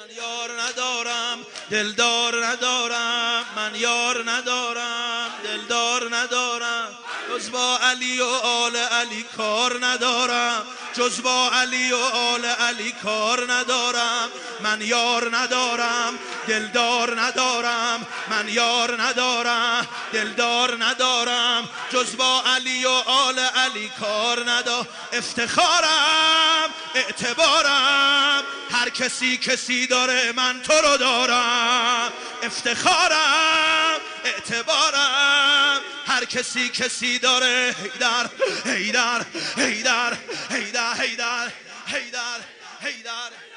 من یار ندارم دلدار ندارم، من یار ندارم دلدار ندارم، جز با علی و آل علی کار ندارم، جز با علی و آل علی کار ندارم. من یار ندارم دلدار ندارم، من یار ندارم دلدار ندارم، جز با علی و آل علی کار ندارم. افتخارم اعتبارم هر کسی کسی داره، من تو رو دارم. افتخارم اعتبارم هر کسی کسی داره. حیدر حیدر حیدر حیدر حیدر حیدر حیدر